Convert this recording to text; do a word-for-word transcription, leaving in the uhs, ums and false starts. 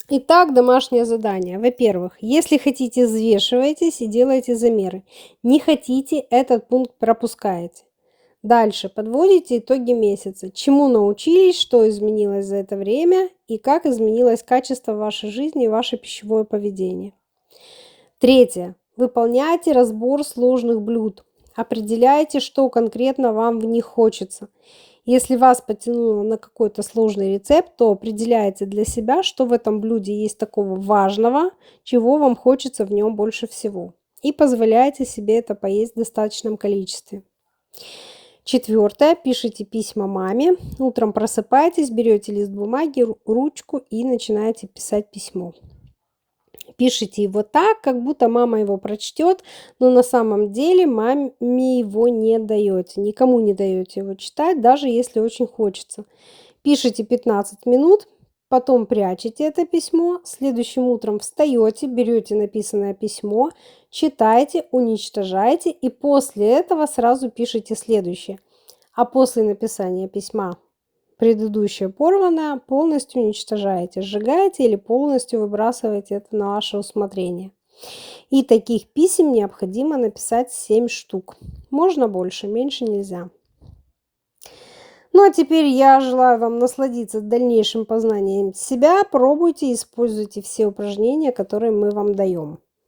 Итак, домашнее задание. Во-первых, если хотите, взвешивайтесь и делайте замеры. Не хотите, этот пункт пропускаете. Дальше подводите итоги месяца. Чему научились, что изменилось за это время и как изменилось качество вашей жизни и ваше пищевое поведение. Третье. Выполняйте разбор сложных блюд. Определяйте, что конкретно вам в них хочется. Если вас потянуло на какой-то сложный рецепт, то определяйте для себя, что в этом блюде есть такого важного, чего вам хочется в нем больше всего. И позволяйте себе это поесть в достаточном количестве. Четвертое. Пишите письма маме. Утром просыпаетесь, берете лист бумаги, ручку и начинаете писать письмо. Пишите его так, как будто мама его прочтет, но на самом деле маме его не даете. Никому не даете его читать, даже если очень хочется. Пишите пятнадцать минут, потом прячете это письмо, следующим утром встаете, берете написанное письмо, читаете, уничтожаете и после этого сразу пишите следующее. А после написания письма предыдущее порванное полностью уничтожаете, сжигаете или полностью выбрасываете, это на ваше усмотрение. И таких писем необходимо написать семь штук. Можно больше, меньше нельзя. Ну а теперь я желаю вам насладиться дальнейшим познанием себя. Пробуйте, используйте все упражнения, которые мы вам даем.